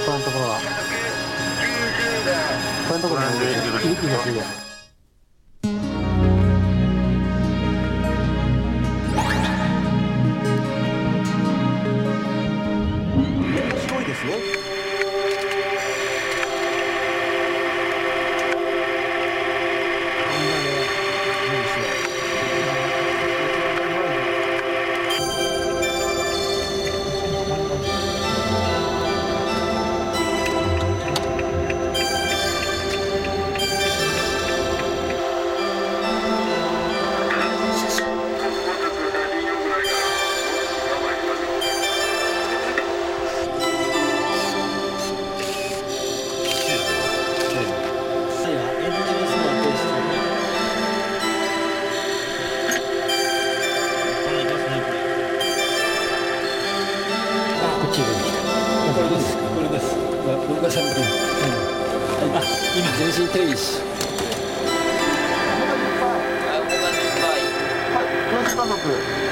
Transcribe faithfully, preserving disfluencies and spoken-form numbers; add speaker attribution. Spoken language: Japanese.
Speaker 1: このところはこのところにいいですいいです。
Speaker 2: すごいですよ。
Speaker 3: これです。これです。これがさんびん。あ、今全身停止。
Speaker 1: はい、同じ家族。